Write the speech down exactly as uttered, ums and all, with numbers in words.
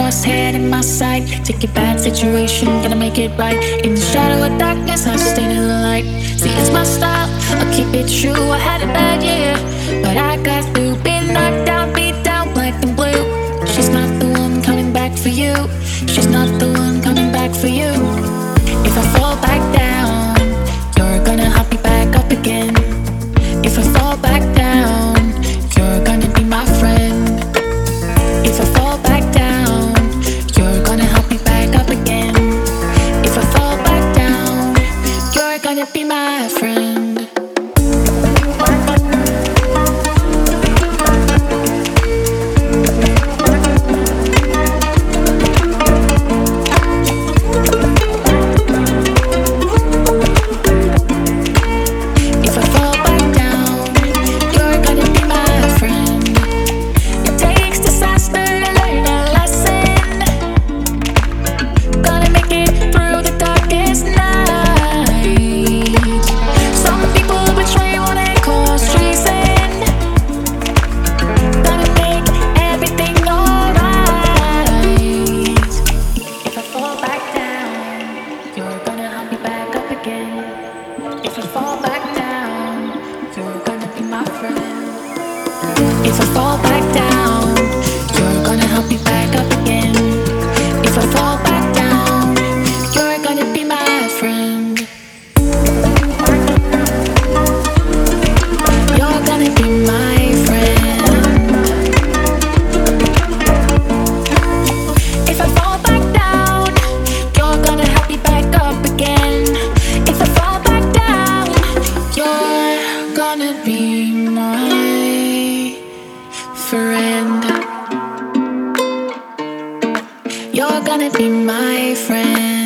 crosshair in my sight. Take a bad situation, gonna make it right. In the shadow of darkness, I stay in the light. See, it's my style, I'll keep it true. I had a bad year, but I got through. Been knocked down, beat down, black and blue. She's not the one coming back for you. She's not the one coming back for you. If I fall back down, you're gonna help me back up again. If I fall back down, you're gonna be my friend. If I fall back down, you're gonna help me back up again. If I fall back down, you're gonna be my friend. If I fall back down, you're gonna be my friend. If I fall back down, you're gonna help me back up again. If I fall back down, you're gonna be my friend. You're gonna be my friend. If I fall back down, you're gonna help me back up again. If I fall back down, you're gonna be my friend. You're gonna be my friend.